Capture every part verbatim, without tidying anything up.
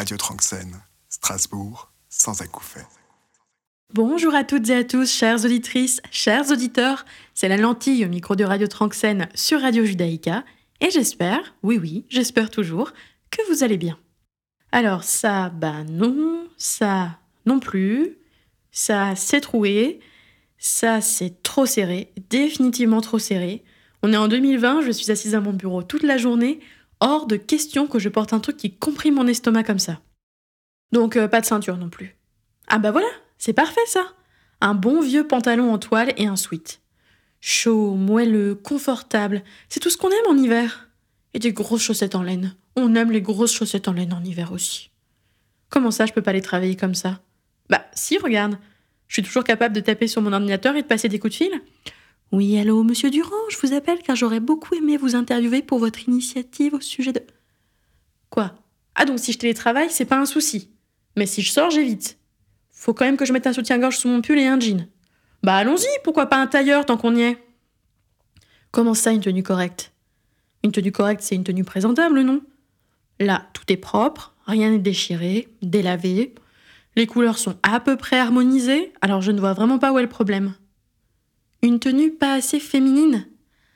Radio Tranxène, Strasbourg, sans acouphènes. Bonjour à toutes et à tous, chères auditrices, chers auditeurs, c'est la lentille au micro de Radio Tranxène sur Radio Judaïka, et j'espère, oui oui, j'espère toujours, que vous allez bien. Alors ça, bah non, ça non plus, ça c'est troué, ça c'est trop serré, définitivement trop serré. On est en deux mille vingt, je suis assise à mon bureau toute la journée, hors de question que je porte un truc qui comprime mon estomac comme ça. Donc euh, pas de ceinture non plus. Ah bah voilà, c'est parfait ça. Un bon vieux pantalon en toile et un sweat. Chaud, moelleux, confortable, c'est tout ce qu'on aime en hiver. Et des grosses chaussettes en laine. On aime les grosses chaussettes en laine en hiver aussi. Comment ça, je peux pas aller travailler comme ça? Bah si, regarde. Je suis toujours capable de taper sur mon ordinateur et de passer des coups de fil. Oui, allô, monsieur Durand, je vous appelle car j'aurais beaucoup aimé vous interviewer pour votre initiative au sujet de... Quoi? Ah donc si je télétravaille, c'est pas un souci. Mais si je sors, j'évite. Faut quand même que je mette un soutien-gorge sous mon pull et un jean. Bah allons-y, pourquoi pas un tailleur tant qu'on y est? Comment ça, une tenue correcte? Une tenue correcte, c'est une tenue présentable, non? Là, tout est propre, rien n'est déchiré, délavé. Les couleurs sont à peu près harmonisées, alors je ne vois vraiment pas où est le problème. Une tenue pas assez féminine?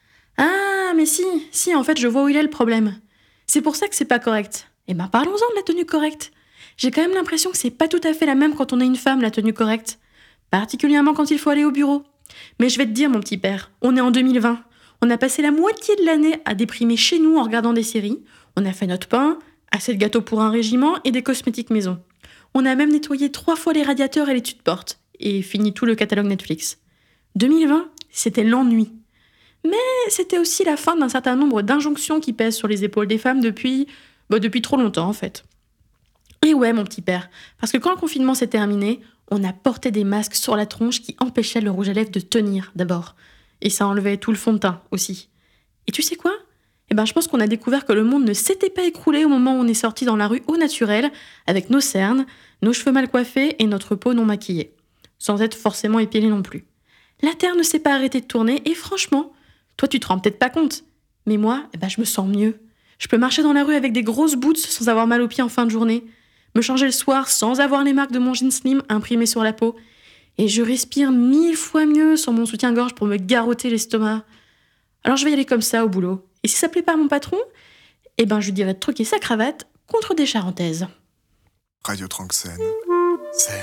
Ah, mais si, si, en fait, je vois où il est le problème. C'est pour ça que c'est pas correct. Eh ben, parlons-en de la tenue correcte. J'ai quand même l'impression que c'est pas tout à fait la même quand on est une femme, la tenue correcte. Particulièrement quand il faut aller au bureau. Mais je vais te dire, mon petit père, on est en deux mille vingt. On a passé la moitié de l'année à déprimer chez nous en regardant des séries. On a fait notre pain, assez de gâteaux pour un régiment et des cosmétiques maison. On a même nettoyé trois fois les radiateurs et les tues-portes. Et fini tout le catalogue Netflix. deux mille vingt, c'était l'ennui. Mais c'était aussi la fin d'un certain nombre d'injonctions qui pèsent sur les épaules des femmes depuis... Bah, depuis trop longtemps, en fait. Et ouais, mon petit père, parce que quand le confinement s'est terminé, on a porté des masques sur la tronche qui empêchaient le rouge à lèvres de tenir, d'abord. Et ça enlevait tout le fond de teint, aussi. Et tu sais quoi? Eh ben, je pense qu'on a découvert que le monde ne s'était pas écroulé au moment où on est sorti dans la rue au naturel, avec nos cernes, nos cheveux mal coiffés et notre peau non maquillée. Sans être forcément épilée non plus. La Terre ne s'est pas arrêtée de tourner, et franchement, toi tu te rends peut-être pas compte, mais moi, eh ben, je me sens mieux. Je peux marcher dans la rue avec des grosses boots sans avoir mal aux pieds en fin de journée, me changer le soir sans avoir les marques de mon jean slim imprimées sur la peau, et je respire mille fois mieux sans mon soutien-gorge pour me garrotter l'estomac. Alors je vais y aller comme ça au boulot, et si ça plaît pas à mon patron, eh ben je lui dirai de troquer sa cravate contre des charentaises. Radio Tranxène, c'est...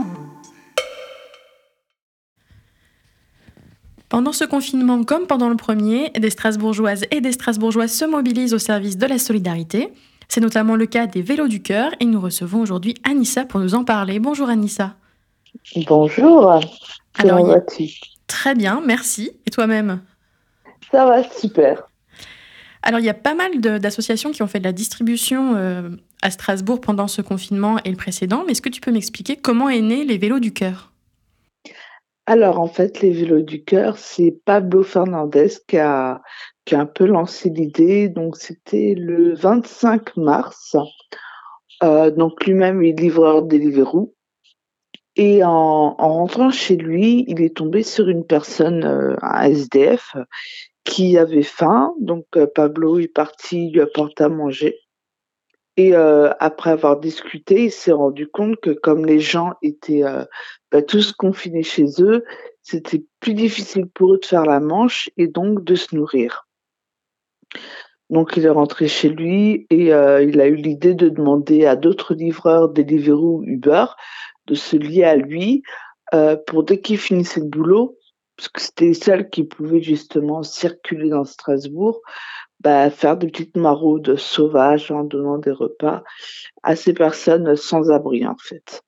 Pendant ce confinement, comme pendant le premier, des Strasbourgeoises et des Strasbourgeois se mobilisent au service de la solidarité. C'est notamment le cas des Vélos du Cœur et nous recevons aujourd'hui Anissa pour nous en parler. Bonjour Anissa. Bonjour, comment Alors, vas-tu? Très bien, merci. Et toi-même? Ça va, super. Alors, il y a pas mal de, d'associations qui ont fait de la distribution euh, à Strasbourg pendant ce confinement et le précédent. Mais est-ce que tu peux m'expliquer comment est né les Vélos du Cœur? Alors, en fait, les Vélos du Cœur, c'est Pablo Fernandez qui a, qui a un peu lancé l'idée. Donc, c'était le vingt-cinq mars. Euh, donc, lui-même est livreur Deliveroo. Et en, en rentrant chez lui, il est tombé sur une personne, euh, un S D F, qui avait faim. Donc, euh, Pablo est parti lui apporter à manger. Et euh, après avoir discuté, il s'est rendu compte que comme les gens étaient euh, bah, tous confinés chez eux, c'était plus difficile pour eux de faire la manche et donc de se nourrir. Donc il est rentré chez lui et euh, il a eu l'idée de demander à d'autres livreurs, Deliveroo ou Uber, de se lier à lui euh, pour dès qu'il finissait le boulot, parce que c'était les seuls qui pouvaient justement circuler dans Strasbourg, bah, faire des petites maraudes sauvages en donnant des repas à ces personnes sans abri, en fait.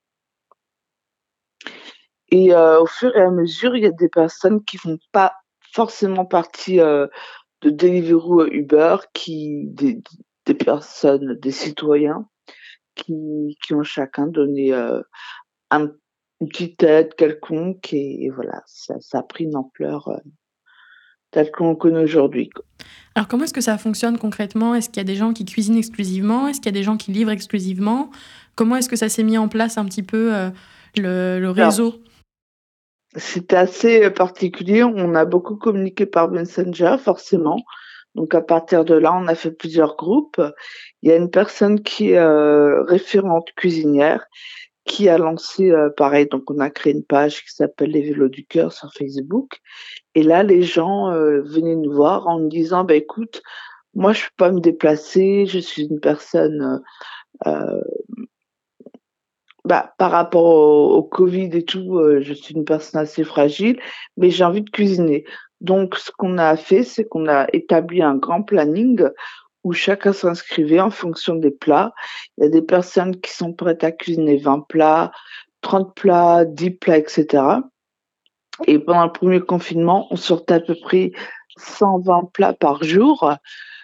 Et euh, au fur et à mesure, il y a des personnes qui font pas forcément partie euh, de Deliveroo Uber, qui, des, des personnes, des citoyens, qui, qui ont chacun donné euh, un, une petite aide quelconque, et, et voilà, ça, ça a pris une ampleur euh, telle qu'on connaît aujourd'hui, quoi. Alors, comment est-ce que ça fonctionne concrètement? Est-ce qu'il y a des gens qui cuisinent exclusivement? Est-ce qu'il y a des gens qui livrent exclusivement? Comment est-ce que ça s'est mis en place un petit peu euh, le, le Alors, réseau? c'était assez particulier. On a beaucoup communiqué par Messenger, forcément. Donc à partir de là, on a fait plusieurs groupes. Il y a une personne qui est euh, référente cuisinière qui a lancé, euh, pareil, donc on a créé une page qui s'appelle Les Vélos du Cœur sur Facebook. Et là, les gens euh, venaient nous voir en nous disant, bah, écoute, moi, je ne peux pas me déplacer, je suis une personne, euh, bah, par rapport au, au Covid et tout, euh, je suis une personne assez fragile, mais j'ai envie de cuisiner. Donc, ce qu'on a fait, c'est qu'on a établi un grand planning où chacun s'inscrivait en fonction des plats. Il y a des personnes qui sont prêtes à cuisiner vingt plats, trente plats, dix plats, et cetera. Et pendant le premier confinement, on sortait à peu près cent vingt plats par jour.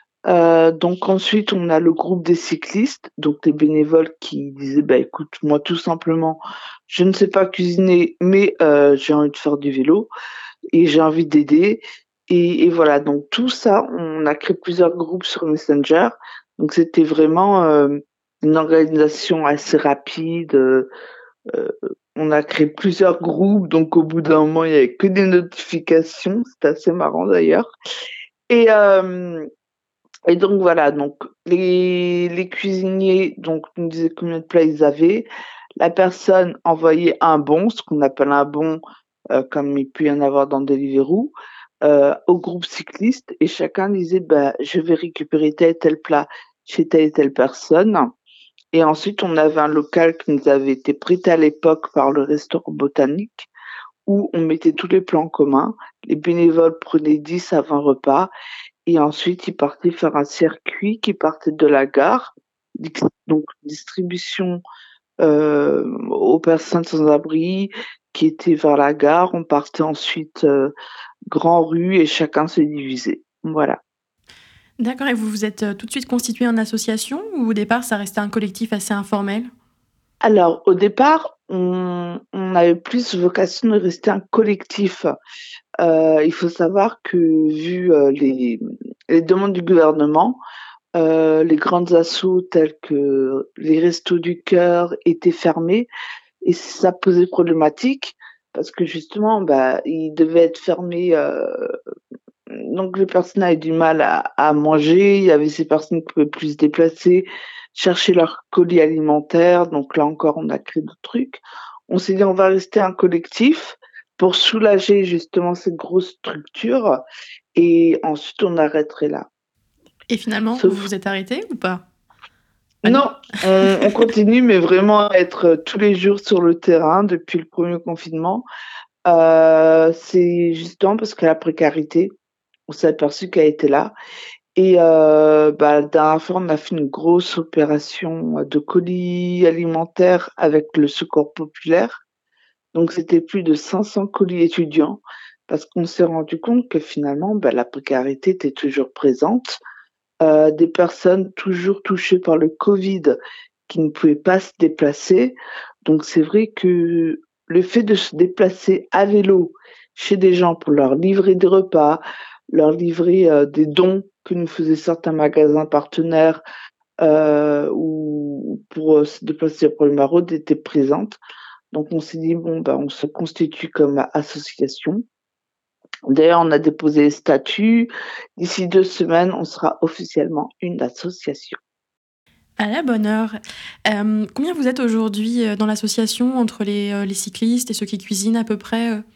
Euh, donc ensuite, on a le groupe des cyclistes, donc des bénévoles qui disaient, bah écoute, moi tout simplement, je ne sais pas cuisiner, mais euh, j'ai envie de faire du vélo et j'ai envie d'aider. Et, et voilà, donc tout ça, on a créé plusieurs groupes sur Messenger. Donc c'était vraiment euh, une organisation assez rapide. Euh, euh, on a créé plusieurs groupes, donc au bout d'un moment, il n'y avait que des notifications. C'était assez marrant d'ailleurs. Et, euh, et donc voilà, donc les, les cuisiniers donc, nous disaient combien de plats ils avaient. La personne envoyait un bon, ce qu'on appelle un bon, euh, comme il peut y en avoir dans Deliveroo, euh, au groupe cycliste. Et chacun disait, bah, je vais récupérer tel et tel plat chez telle et telle personne. Et ensuite, on avait un local qui nous avait été prêté à l'époque par le restaurant botanique où on mettait tous les plats en commun. Les bénévoles prenaient dix à vingt repas et ensuite, ils partaient faire un circuit qui partait de la gare, donc distribution euh, aux personnes sans abri qui étaient vers la gare. On partait ensuite euh, grand rue et chacun se divisait. Voilà. D'accord, et vous vous êtes euh, tout de suite constitué en association ou au départ ça restait un collectif assez informel? Alors, au départ, on, on avait plus vocation de rester un collectif. Euh, il faut savoir que, vu euh, les, les demandes du gouvernement, euh, les grandes assos telles que les Restos du Cœur étaient fermés et ça posait problématique parce que justement, bah, ils devaient être fermés. Euh, donc, les personnes avaient du mal à, à manger. Il y avait ces personnes qui pouvaient plus se déplacer, chercher leur colis alimentaire. Donc là encore, on a créé d'autres trucs. On s'est dit, on va rester un collectif pour soulager justement cette grosse structure et ensuite on arrêterait là. Et finalement, Sauf... vous vous êtes arrêté ou pas? Ah non, on, on continue, mais vraiment à être tous les jours sur le terrain depuis le premier confinement. Euh, c'est justement parce que la précarité, on s'est aperçu qu'elle était là. Et euh, bah, la dernière fois, on a fait une grosse opération de colis alimentaires avec le Secours populaire. Donc, c'était plus de cinq cents colis étudiants parce qu'on s'est rendu compte que finalement, bah, la précarité était toujours présente. Euh, des personnes toujours touchées par le Covid qui ne pouvaient pas se déplacer. Donc, c'est vrai que le fait de se déplacer à vélo chez des gens pour leur livrer des repas, leur livrer euh, des dons que nous faisaient certains magasins partenaires euh, ou pour euh, se déplacer pour le maraude était présente. Donc on s'est dit bon ben on se constitue comme association. D'ailleurs on a déposé les statuts. D'ici deux semaines on sera officiellement une association. À la bonne heure. Euh, combien vous êtes aujourd'hui euh, dans l'association entre les, euh, les cyclistes et ceux qui cuisinent à peu près euh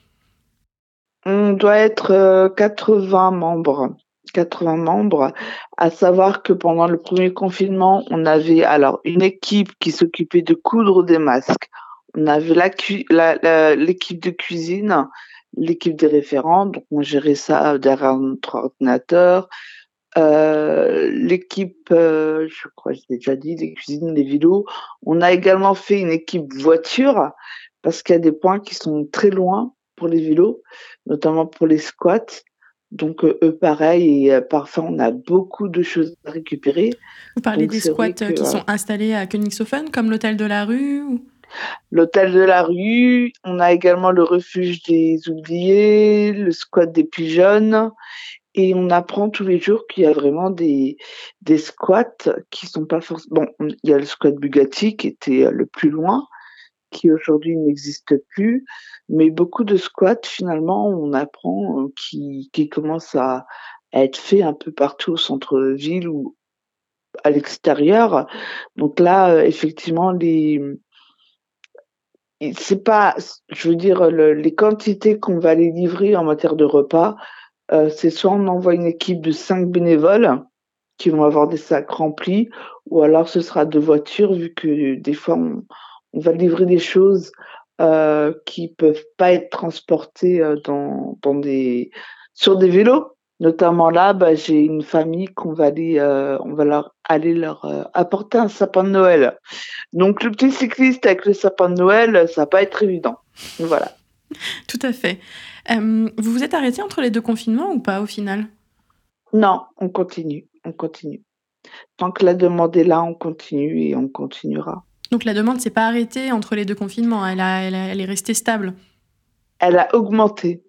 On doit être euh, quatre-vingts membres. quatre-vingts membres, à savoir que pendant le premier confinement, on avait alors une équipe qui s'occupait de coudre des masques. On avait la, cu- la, la- l'équipe de cuisine, l'équipe des référents, donc on gérait ça derrière notre ordinateur. Euh, l'équipe, euh, je crois que j'ai déjà dit, les cuisines, les vélos. On a également fait une équipe voiture parce qu'il y a des points qui sont très loin pour les vélos, notamment pour les squats. Donc euh, eux, pareil, et euh, parfois on a beaucoup de choses à récupérer. Vous parlez Donc des c'est squats vrai que euh, qui voilà. sont installés à Königshofen, comme l'hôtel de la rue ou... L'hôtel de la rue, on a également le refuge des oubliés, le squat des pigeonnes. Et on apprend tous les jours qu'il y a vraiment des, des squats qui sont pas forcément... Bon, il y a le squat Bugatti qui était le plus loin, qui aujourd'hui n'existe plus, mais beaucoup de squats, finalement, on apprend euh, qui, qui commencent à, à être fait un peu partout au centre-ville ou à l'extérieur. Donc là, heu, effectivement, les et c'est pas je veux dire, le les quantités qu'on va aller livrer en matière de repas, heu, c'est soit on envoie une équipe de cinq bénévoles qui vont avoir des sacs remplis ou alors ce sera deux voitures vu que des fois on on va livrer des choses, heu, qui peuvent pas être transportées, heu, dans dans des sur des vélos. Notamment là, bah, j'ai une famille qu'on va aller, heu, on va leur aller leur, heu, apporter un sapin de Noël. Donc le petit cycliste avec le sapin de Noël, ça va pas être évident. Voilà. Tout à fait. Hem, vous vous êtes arrêté entre les deux confinements ou pas au final? Non, on continue, on continue. Tant que la demande est là, on continue et on continuera. Donc la demande s'est pas arrêtée entre les deux confinements, elle a elle a elle est restée stable? Elle a augmenté.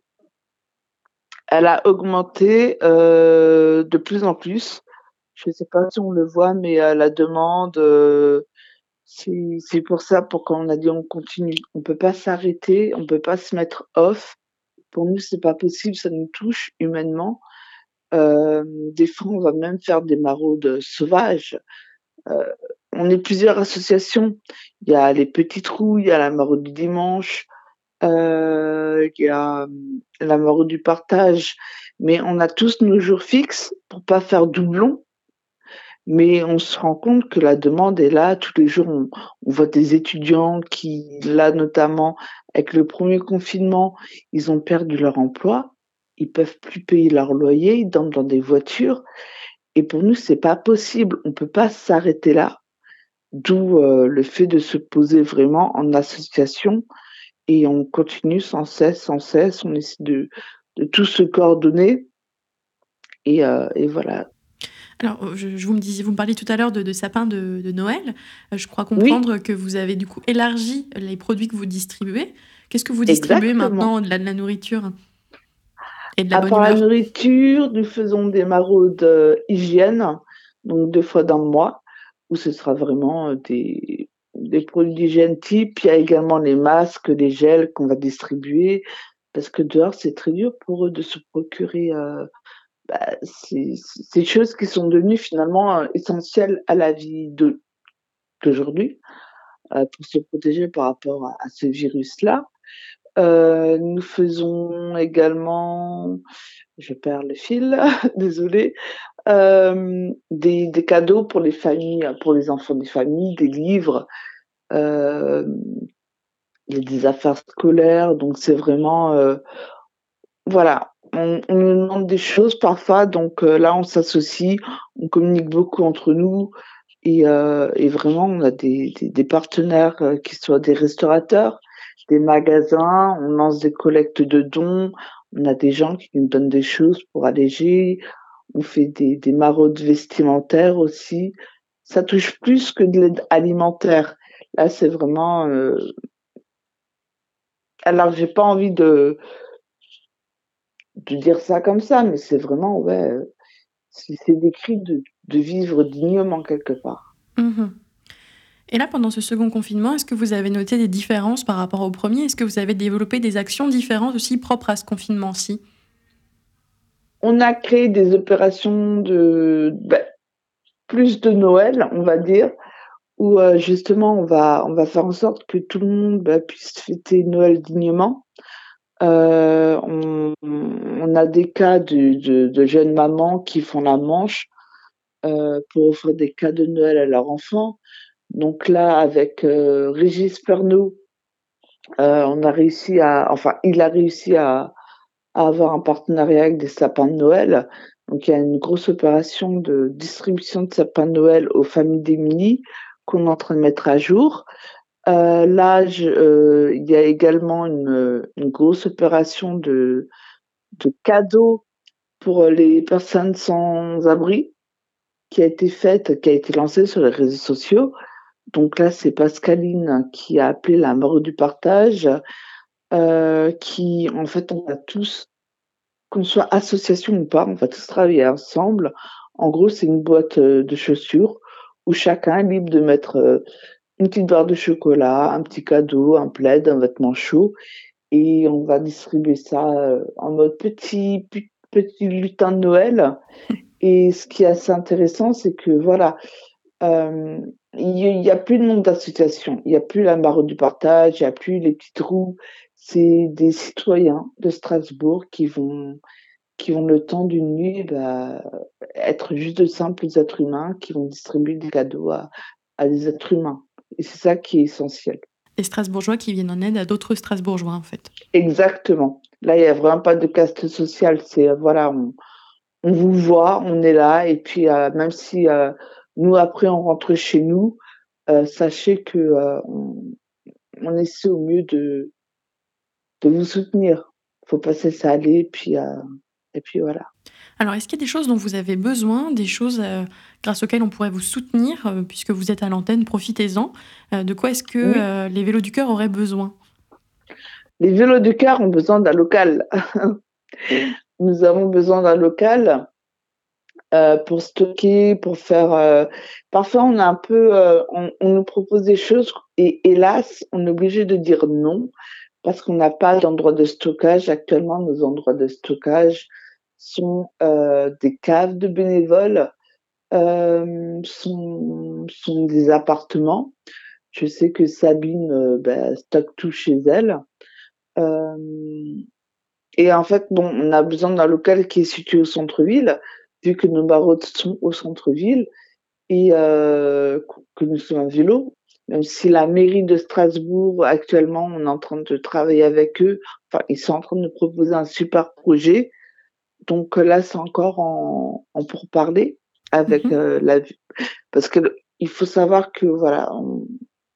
Elle a augmenté, heu, de plus en plus. Je sais pas si on le voit, mais heu, la demande, heu, c'est c'est pour ça pourquoi on a dit: «On continue». On peut pas s'arrêter, on peut pas se mettre off. Pour nous, c'est pas possible, ça nous touche humainement. Hem, des fois, on va même faire des maraudes sauvages. Heu, on est plusieurs associations. Il y a les Petits Trous, il y a la Maraude du dimanche, heu, il y a, mmh, la Maraude du partage, mais on a tous nos jours fixes pour pas faire doublon. Mais on se rend compte que la demande est là. Tous les jours, on on voit des étudiants qui, là, notamment, avec le premier confinement, ils ont perdu leur emploi. Ils peuvent plus payer leur loyer, ils dorment dans des voitures et pour nous, c'est pas possible. On peut pas s'arrêter là. D'où, heu, le fait de se poser vraiment en association et on continue sans cesse, sans cesse. On essaie de de tous se coordonner et heu et voilà. Alors, heu, je je vous me disiez vous me parliez tout à l'heure de de sapins de de Noël. Heu, je crois Oui, comprendre que vous avez du coup élargi les produits que vous distribuez. Qu'est-ce que vous distribuez exactement. maintenant au-delà de la nourriture et de la À bonne part la humeur? nourriture, nous faisons des maraudes, heu, hygiène, donc deux fois dans le mois, où ce sera vraiment, heu, des des produits d'hygiène type. Il y a également les masques, les gels qu'on va distribuer parce que dehors, c'est très dur pour eux de se procurer, heu, bah, ces ces choses qui sont devenues finalement, heu, essentielles à la vie de d'aujourd'hui, heu, pour se protéger par rapport à à ce virus-là. Heu, nous faisons également je perds le fil, désolée. Hem, des des cadeaux pour les familles, pour les enfants des familles, des livres, hem, il y a des affaires scolaires, donc c'est vraiment, heu, voilà, on on nous demande des choses parfois, donc heu, là, on s'associe, on communique beaucoup entre nous et heu et vraiment on a des des des partenaires, heu, qui soient des restaurateurs, des magasins, on lance des collectes de dons, on a des gens qui nous donnent des choses pour alléger. On fait des des maraudes vestimentaires aussi. Ça touche plus que de l'aide alimentaire. Là, c'est vraiment, heu alors j'ai pas envie de de dire ça comme ça, mais c'est vraiment ouais, heu, c'est c'est des cris de de vivre dignement quelque part. Mmh. Et là, pendant ce second confinement, est-ce que vous avez noté des différences par rapport au premier? Est-ce que vous avez développé des actions différentes aussi propres à ce confinement-ci? On a créé des opérations de bah, plus de Noël, on va dire, où, heu, justement on va on va faire en sorte que tout le monde, bah, puisse fêter Noël dignement. Heu, on on a des cas de de de jeunes mamans qui font la manche, heu, pour offrir des cadeaux de Noël à leurs enfants. Donc là, avec, heu, Régis Pernot, heu, on a réussi à enfin, il a réussi à à avoir un partenariat avec des sapins de Noël. Donc il y a une grosse opération de distribution de sapins de Noël aux familles démunies qu'on est en train de mettre à jour. Heu, là, je heu, il y a également une, heu, une grosse opération de de cadeaux pour, heu, les personnes sans abri qui a été faite, qui a été lancée sur les réseaux sociaux. Donc là, c'est Pascaline qui a appelé la mort du partage, heu, qui en fait, on va tous, qu'on soit association ou pas, on va tous travailler ensemble. En gros, c'est une boîte, heu, de chaussures où chacun est libre de mettre, heu, une petite barre de chocolat, un petit cadeau, un plaid, un vêtement chaud et on va distribuer ça, heu, en mode petit petit lutin de Noël. Et ce qui est assez intéressant, c'est que voilà, euh, il n'y a plus de nombre d'associations, il n'y a plus la maraude du partage, il n'y a plus les petites roues. C'est des citoyens de Strasbourg qui vont, qui vont le temps d'une nuit bah, être juste de simples êtres humains qui vont distribuer des cadeaux à, à des êtres humains. Et c'est ça qui est essentiel. Des Strasbourgeois qui viennent en aide à d'autres Strasbourgeois, en fait. Exactement. Là, il n'y a vraiment pas de caste sociale. C'est, euh, voilà, on, on vous voit, on est là. Et puis, euh, même si euh, nous, après, on rentre chez nous, euh, sachez que euh, on, on essaie au mieux de, de vous soutenir. Il faut pas se laisser aller. Et puis, euh, et puis voilà. Alors, est-ce qu'il y a des choses dont vous avez besoin, des choses euh, grâce auxquelles on pourrait vous soutenir, euh, puisque vous êtes à l'antenne, profitez-en. Euh, de quoi est-ce que Oui. euh, les Vélos du Cœur auraient besoin ? Les Vélos du Cœur ont besoin d'un local. Nous avons besoin d'un local euh, pour stocker, pour faire... Euh... Parfois, on a un peu... Euh, on, on nous propose des choses et hélas, on est obligé de dire non parce qu'on n'a pas d'endroit de stockage. Actuellement, nos endroits de stockage sont euh, des caves de bénévoles, euh, sont, sont des appartements. Je sais que Sabine euh, bah, stocke tout chez elle. Euh, et en fait, bon, on a besoin d'un local qui est situé au centre-ville, vu que nos maraudes sont au centre-ville et euh, que nous sommes à vélo. Même si la mairie de Strasbourg, actuellement, on est en train de travailler avec eux. Enfin, ils sont en train de nous proposer un super projet. Donc là, c'est encore en, en pourparlers avec mmh. euh, la ville. Parce que il faut savoir que voilà, on,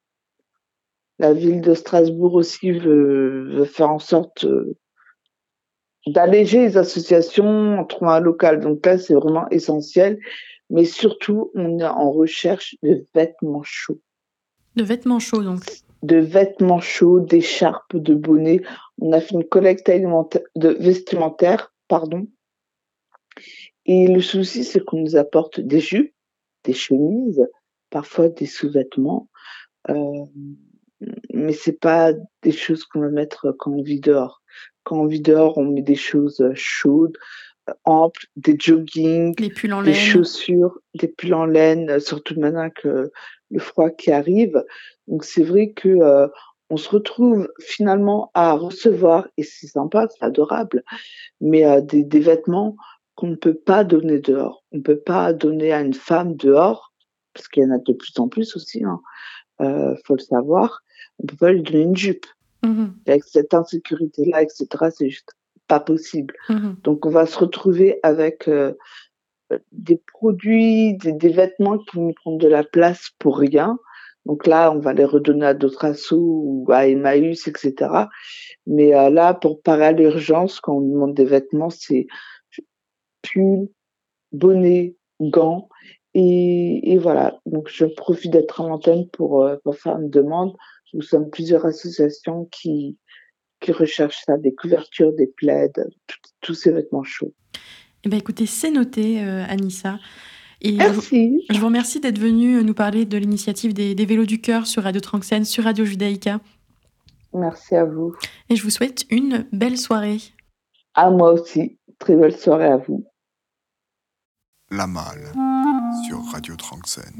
la ville de Strasbourg aussi veut, veut faire en sorte euh, d'alléger les associations en trouvant un local. Donc là, c'est vraiment essentiel. Mais surtout, on est en recherche de vêtements chauds. De vêtements chauds, donc. De vêtements chauds, d'écharpes, de bonnets. On a fait une collecte alimentaire, de vestimentaire, pardon. Et le souci, c'est qu'on nous apporte des jupes, des chemises, parfois des sous-vêtements. Euh, mais c'est pas des choses qu'on va mettre quand on vit dehors. Quand on vit dehors, on met des choses chaudes, amples, des joggings, des pulls en des laine. chaussures, des pulls en laine, surtout maintenant que le froid qui arrive. Donc c'est vrai que euh, on se retrouve finalement à recevoir, et c'est sympa, c'est adorable, mais euh, des, des vêtements qu'on ne peut pas donner dehors. On ne peut pas donner à une femme dehors, parce qu'il y en a de plus en plus aussi, hein, euh, faut le savoir. On ne peut pas lui donner une jupe. Mmh. Avec cette insécurité-là, et cetera, c'est juste pas possible. Mmh. Donc, on va se retrouver avec euh, des produits, des, des vêtements qui vont prendre de la place pour rien. Donc là, on va les redonner à d'autres assos ou à Emmaüs, et cetera. Mais euh, là, pour parer à l'urgence, quand on demande des vêtements, c'est pull, bonnet, gants. Et, et voilà. Donc, je profite d'être à l'antenne pour, euh, pour faire une demande. Nous sommes plusieurs associations qui, qui recherchent ça, des couvertures, des plaids, tous ces vêtements chauds. Eh ben, écoutez, c'est noté, euh, Anissa. Et Merci. Je, je vous remercie d'être venue nous parler de l'initiative des, des Vélos du Cœur sur Radio Tranxène, sur Radio Judaïka. Merci à vous. Et je vous souhaite une belle soirée. À moi aussi. Très belle soirée à vous. La Malle sur Radio Tranxène.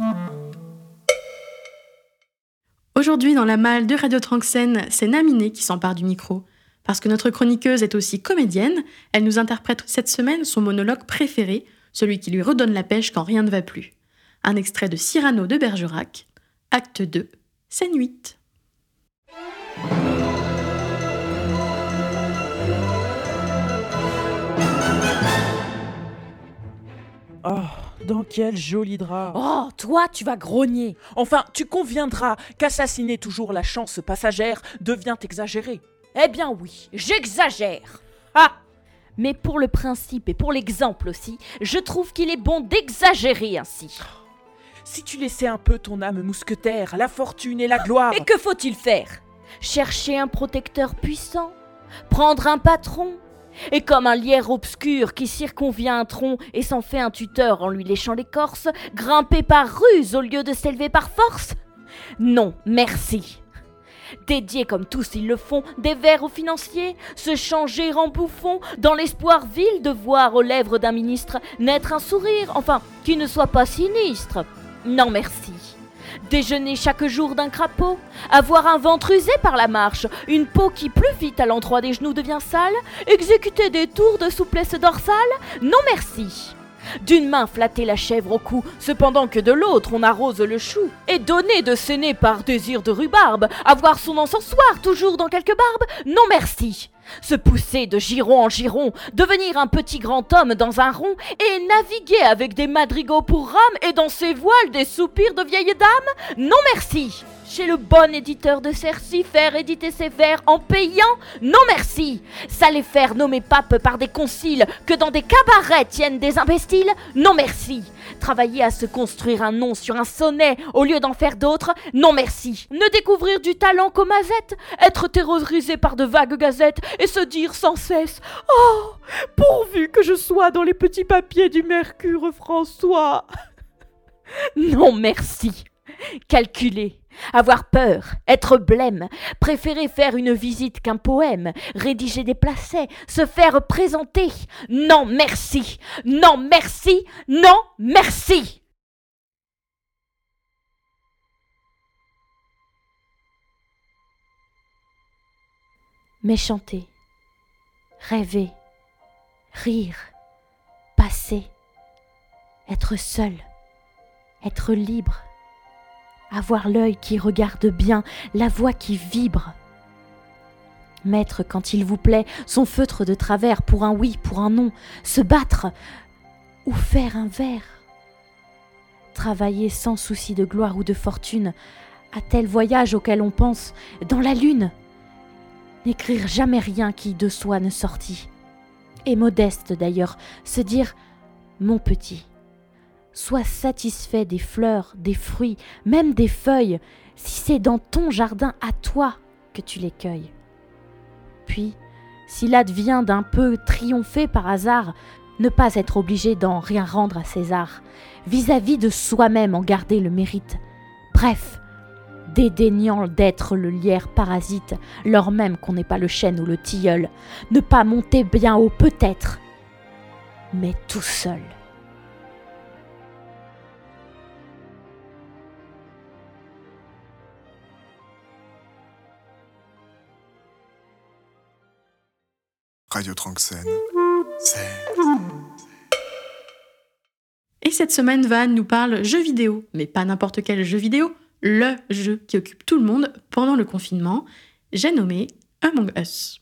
Aujourd'hui, dans la Malle de Radio Tranxène, c'est Naminé qui s'empare du micro. Parce que notre chroniqueuse est aussi comédienne, elle nous interprète cette semaine son monologue préféré, celui qui lui redonne la pêche quand rien ne va plus. Un extrait de Cyrano de Bergerac, acte deux, scène huit. Oh, dans quel joli drap. Oh, toi, tu vas grogner. Enfin, tu conviendras qu'assassiner toujours la chance passagère devient exagéré. Eh bien oui, j'exagère. Ah! Mais pour le principe et pour l'exemple aussi, je trouve qu'il est bon d'exagérer ainsi. Si tu laissais un peu ton âme mousquetaire, la fortune et la gloire... Et que faut-il faire? Chercher un protecteur puissant? Prendre un patron? Et comme un lierre obscur qui circonvient un tronc et s'en fait un tuteur en lui léchant l'écorce, grimper par ruse au lieu de s'élever par force? Non, merci. dédier comme tous ils le font des vers aux financiers, se changer en bouffon dans l'espoir vil de voir aux lèvres d'un ministre naître un sourire, enfin, qui ne soit pas sinistre. Non merci. Déjeuner chaque jour d'un crapaud, avoir un ventre usé par la marche, une peau qui plus vite à l'endroit des genoux devient sale, exécuter des tours de souplesse dorsale, non merci. D'une main flatter la chèvre au cou, cependant que de l'autre on arrose le chou, et donner de s'aimer par désir de rhubarbe, avoir son encensoir toujours dans quelque barbe, non merci. Se pousser de giron en giron, devenir un petit grand homme dans un rond, et naviguer avec des madrigaux pour rame, et dans ses voiles des soupirs de vieilles dames, non merci. Chez le bon éditeur de Cercy, faire éditer ses vers en payant, non merci. S'aller faire nommer pape par des conciles, que dans des cabarets tiennent des imbéciles, non merci. Travailler à se construire un nom sur un sonnet au lieu d'en faire d'autres, non merci. Ne découvrir du talent qu'aux mazettes, être terrorisé par de vagues gazettes et se dire sans cesse « Oh, pourvu que je sois dans les petits papiers du Mercure François !» Non merci. Calculer, avoir peur, être blême, préférer faire une visite qu'un poème, rédiger des placets, se faire présenter. Non merci, non merci, non merci. Mais chanter, rêver, rire, passer, être seul, être libre, avoir l'œil qui regarde bien, la voix qui vibre. Mettre, quand il vous plaît, son feutre de travers pour un oui, pour un non, se battre ou faire un vers. Travailler sans souci de gloire ou de fortune, à tel voyage auquel on pense, dans la lune. N'écrire jamais rien qui de soi ne sortit. Et modeste d'ailleurs, se dire « mon petit ». Sois satisfait des fleurs, des fruits, même des feuilles, si c'est dans ton jardin à toi que tu les cueilles. Puis, s'il advient d'un peu triompher par hasard, ne pas être obligé d'en rien rendre à César, vis-à-vis de soi-même en garder le mérite. Bref, dédaignant d'être le lierre parasite, lors même qu'on n'est pas le chêne ou le tilleul, ne pas monter bien haut peut-être, mais tout seul. Radio Tranxène, c'est... Et cette semaine, Van nous parle jeux vidéo, mais pas n'importe quel jeu vidéo, le jeu qui occupe tout le monde pendant le confinement. J'ai nommé Among Us.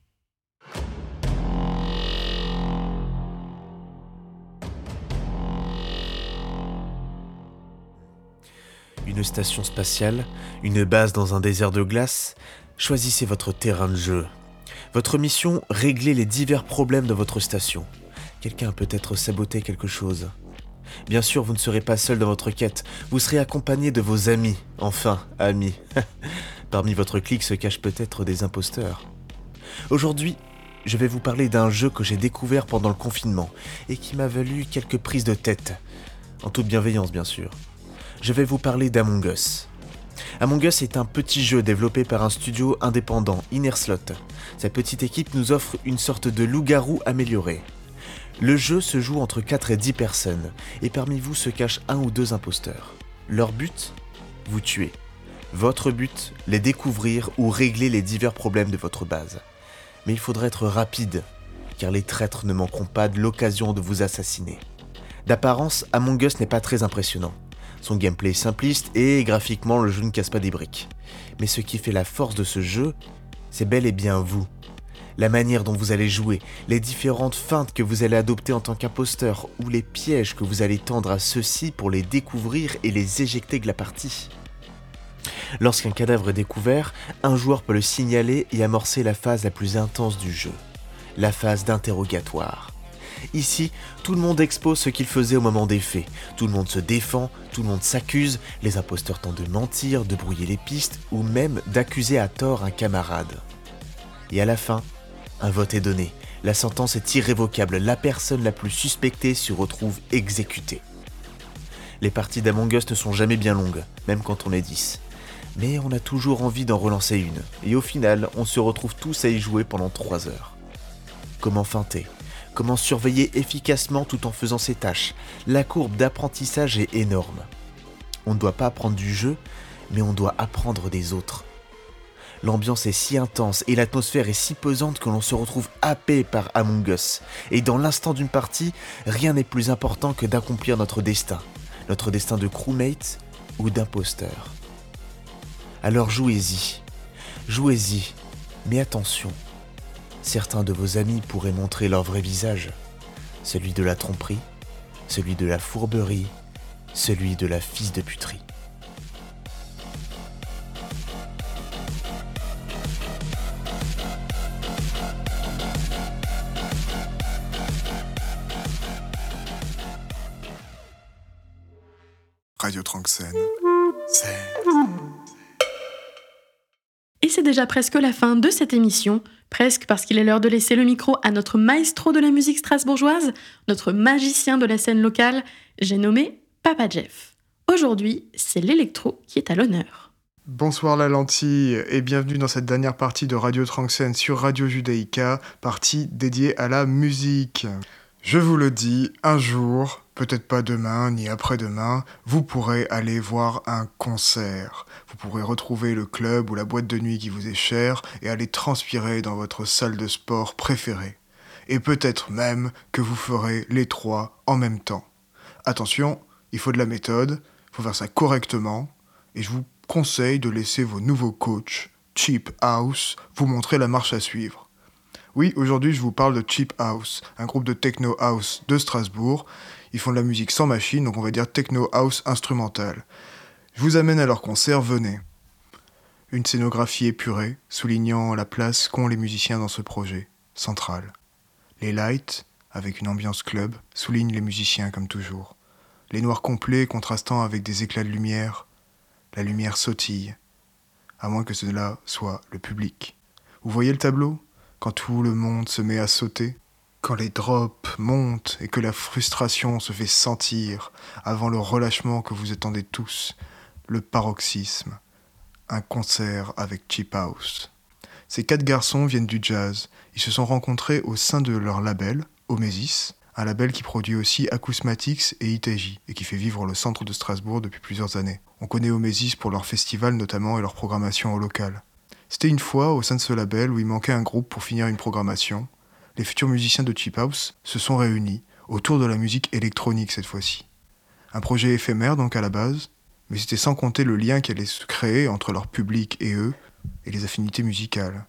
Une station spatiale, une base dans un désert de glace, choisissez votre terrain de jeu. Votre mission, régler les divers problèmes de votre station. Quelqu'un a peut-être saboté quelque chose. Bien sûr, vous ne serez pas seul dans votre quête, vous serez accompagné de vos amis. Enfin, amis. Parmi votre clique se cachent peut-être des imposteurs. Aujourd'hui, je vais vous parler d'un jeu que j'ai découvert pendant le confinement et qui m'a valu quelques prises de tête. En toute bienveillance, bien sûr. Je vais vous parler d'Among Us. Among Us est un petit jeu développé par un studio indépendant, Innerslot. Cette petite équipe nous offre une sorte de loup-garou amélioré. Le jeu se joue entre quatre et dix personnes, et parmi vous se cachent un ou deux imposteurs. Leur but ? Vous tuer. Votre but ? Les découvrir ou régler les divers problèmes de votre base. Mais il faudra être rapide, car les traîtres ne manqueront pas de l'occasion de vous assassiner. D'apparence, Among Us n'est pas très impressionnant. Son gameplay est simpliste et graphiquement le jeu ne casse pas des briques. Mais ce qui fait la force de ce jeu, c'est bel et bien vous. La manière dont vous allez jouer, les différentes feintes que vous allez adopter en tant qu'imposteur ou les pièges que vous allez tendre à ceux-ci pour les découvrir et les éjecter de la partie. Lorsqu'un cadavre est découvert, un joueur peut le signaler et amorcer la phase la plus intense du jeu, la phase d'interrogatoire. Ici, tout le monde expose ce qu'il faisait au moment des faits. Tout le monde se défend, tout le monde s'accuse, les imposteurs tentent de mentir, de brouiller les pistes ou même d'accuser à tort un camarade. Et à la fin, un vote est donné. La sentence est irrévocable. La personne la plus suspectée se retrouve exécutée. Les parties d'Among Us ne sont jamais bien longues, même quand on est dix. Mais on a toujours envie d'en relancer une, et au final, on se retrouve tous à y jouer pendant trois heures. Comment feinter ? Comment surveiller efficacement tout en faisant ses tâches ? La courbe d'apprentissage est énorme. On ne doit pas apprendre du jeu, mais on doit apprendre des autres. L'ambiance est si intense et l'atmosphère est si pesante que l'on se retrouve happé par Among Us. Et dans l'instant d'une partie, rien n'est plus important que d'accomplir notre destin. Notre destin de crewmate ou d'imposteur. Alors jouez-y, jouez-y, mais attention, certains de vos amis pourraient montrer leur vrai visage, celui de la tromperie, celui de la fourberie, celui de la fils de puterie. Radio Tranxène. C'est... Et c'est déjà presque la fin de cette émission, presque parce qu'il est l'heure de laisser le micro à notre maestro de la musique strasbourgeoise, notre magicien de la scène locale, j'ai nommé Papa Jeff. Aujourd'hui, c'est l'électro qui est à l'honneur. Bonsoir la lentille et bienvenue dans cette dernière partie de Radio Tranxène sur Radio Judaïka, partie dédiée à la musique. Je vous le dis, un jour, peut-être pas demain ni après-demain, vous pourrez aller voir un concert. Vous pourrez retrouver le club ou la boîte de nuit qui vous est chère et aller transpirer dans votre salle de sport préférée. Et peut-être même que vous ferez les trois en même temps. Attention, il faut de la méthode, il faut faire ça correctement, et je vous conseille de laisser vos nouveaux coachs, Cheap House, vous montrer la marche à suivre. Oui, aujourd'hui je vous parle de Cheap House, un groupe de techno house de Strasbourg. Ils font de la musique sans machine, donc on va dire techno house instrumentale. Je vous amène à leur concert, venez. Une scénographie épurée, soulignant la place qu'ont les musiciens dans ce projet, central. Les lights, avec une ambiance club, soulignent les musiciens comme toujours. Les noirs complets contrastant avec des éclats de lumière. La lumière sautille, à moins que cela soit le public. Vous voyez le tableau ? Quand tout le monde se met à sauter, quand les drops montent et que la frustration se fait sentir avant le relâchement que vous attendez tous, le paroxysme, un concert avec Cheap House. Ces quatre garçons viennent du jazz. Ils se sont rencontrés au sein de leur label, Omesis, un label qui produit aussi Acousmatics et Itaiji et qui fait vivre le centre de Strasbourg depuis plusieurs années. On connaît Omesis pour leur festival notamment et leur programmation au local. C'était une fois, au sein de ce label, où il manquait un groupe pour finir une programmation. Les futurs musiciens de Cheap House se sont réunis, autour de la musique électronique cette fois-ci. Un projet éphémère donc à la base, mais c'était sans compter le lien qui allait se créer entre leur public et eux, et les affinités musicales.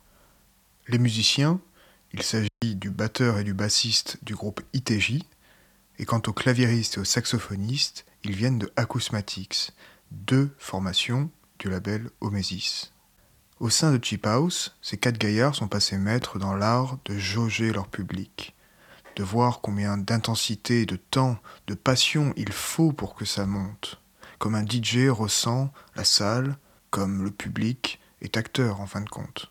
Les musiciens, il s'agit du batteur et du bassiste du groupe Itaiji, et quant aux claviéristes et aux saxophonistes, ils viennent de Acousmatics, deux formations du label Omesis. Au sein de Cheap House, ces quatre gaillards sont passés maîtres dans l'art de jauger leur public, de voir combien d'intensité, de temps, de passion il faut pour que ça monte, comme un D J ressent la salle, comme le public est acteur en fin de compte.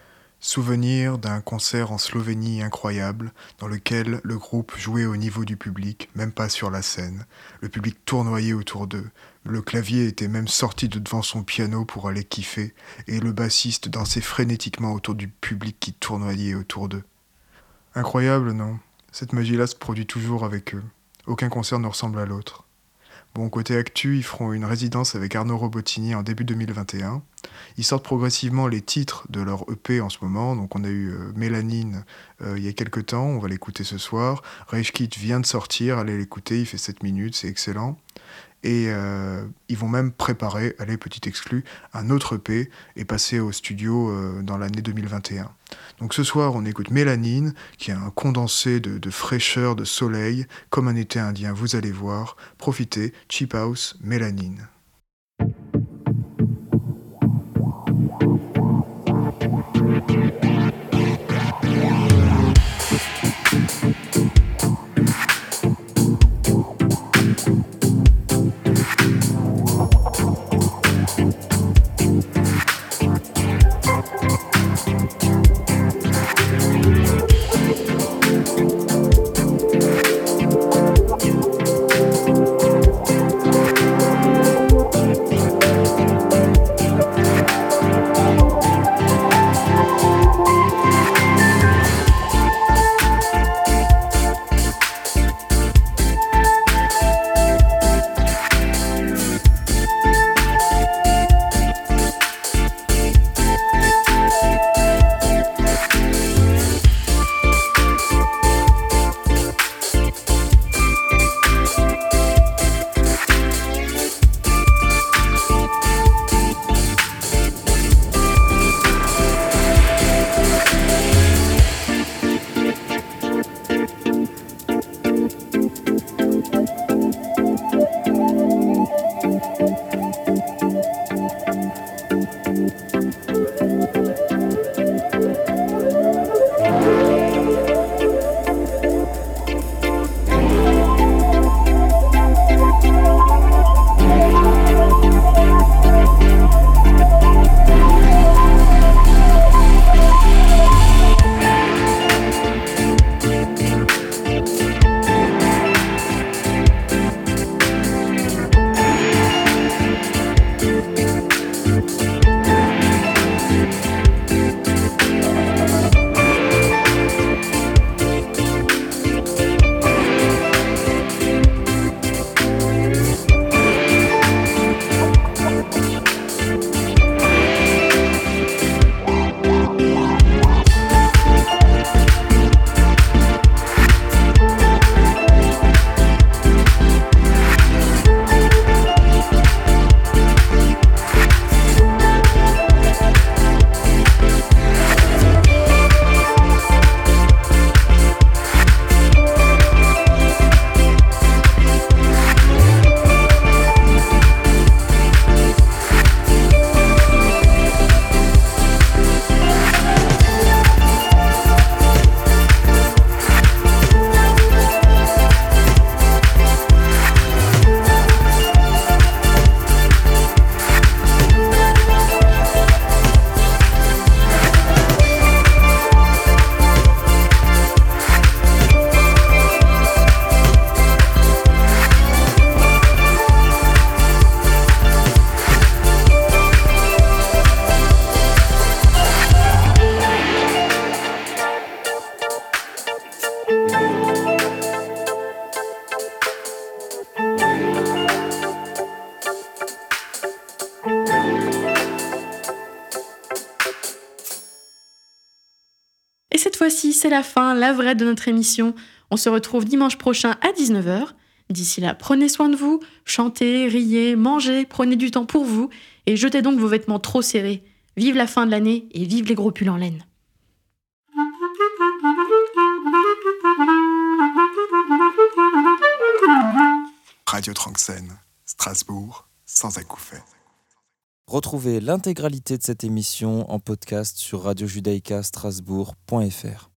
Souvenir d'un concert en Slovénie incroyable, dans lequel le groupe jouait au niveau du public, même pas sur la scène. Le public tournoyait autour d'eux. Le clavier était même sorti de devant son piano pour aller kiffer, et le bassiste dansait frénétiquement autour du public qui tournoyait autour d'eux. Incroyable, non ? Cette magie-là se produit toujours avec eux. Aucun concert ne ressemble à l'autre. Bon, côté actu, ils feront une résidence avec Arnaud Robotini en début deux mille vingt et un. Ils sortent progressivement les titres de leur E P en ce moment. Donc on a eu euh, Mélanine euh, il y a quelques temps, on va l'écouter ce soir. Rage Kit vient de sortir, allez l'écouter, il fait sept minutes, c'est excellent. Et euh, ils vont même préparer, allez, petit exclu, un autre E P et passer au studio euh, dans l'année deux mille vingt et un. Donc ce soir, on écoute Mélanine, qui a un condensé de, de fraîcheur, de soleil, comme un été indien, vous allez voir. Profitez, Cheap House, Mélanine. fois-ci, c'est la fin, la vraie de notre émission. On se retrouve dimanche prochain à dix-neuf heures. D'ici là, prenez soin de vous, chantez, riez, mangez, prenez du temps pour vous et jetez donc vos vêtements trop serrés. Vive la fin de l'année et vive les gros pulls en laine. Radio Tranxène, Strasbourg, sans acouphènes. Retrouvez l'intégralité de cette émission en podcast sur radio judaïka strasbourg point f r.